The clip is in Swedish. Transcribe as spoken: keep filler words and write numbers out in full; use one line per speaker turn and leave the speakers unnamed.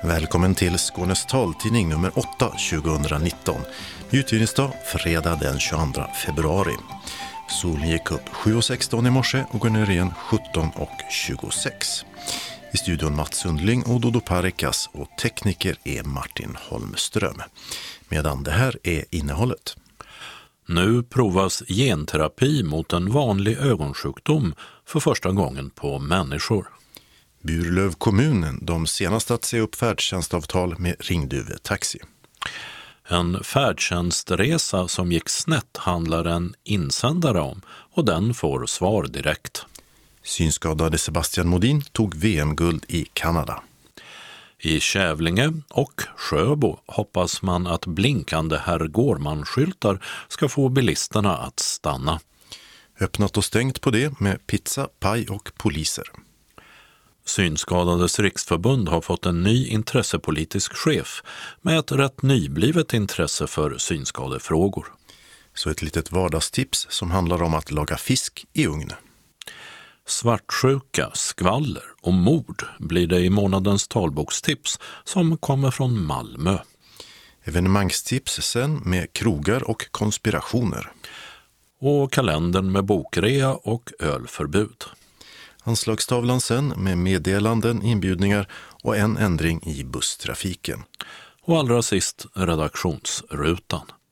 Välkommen till Skånes taltidning nummer åtta tjugonitton. Utgivningsdag fredag den tjugoandra februari. Solen gick upp sju och sexton i morse och går ner igen sjutton och tjugosex. I studion Mats Sundling och Dodo Parikas och tekniker är Martin Holmström. Medan det här är innehållet.
Nu provas genterapi mot en vanlig ögonsjukdom för första gången på människor.
Burlöv kommunen, de senaste att se upp färdtjänstavtal med Ringduve Taxi.
En färdtjänstresa som gick snett handlar en insändare om och den får svar direkt.
Synskadade Sebastian Modin tog V M-guld i Kanada.
I Kävlinge och Sjöbo hoppas man att blinkande herr Gårman-skyltar ska få bilisterna att stanna.
Öppnat och stängt på det med pizza, paj och poliser.
Synskadades riksförbund har fått en ny intressepolitisk chef med ett rätt nyblivet intresse för synskadefrågor.
Så ett litet vardagstips som handlar om att laga fisk i ugn.
Svartsjuka, skvaller och mord blir det i månadens talbokstips som kommer från Malmö.
Evenemangstips sen med krogar och konspirationer.
Och kalendern med bokrea och ölförbud.
Anslagstavlan sen med meddelanden, inbjudningar och en ändring i busstrafiken.
Och allra sist redaktionsrutan.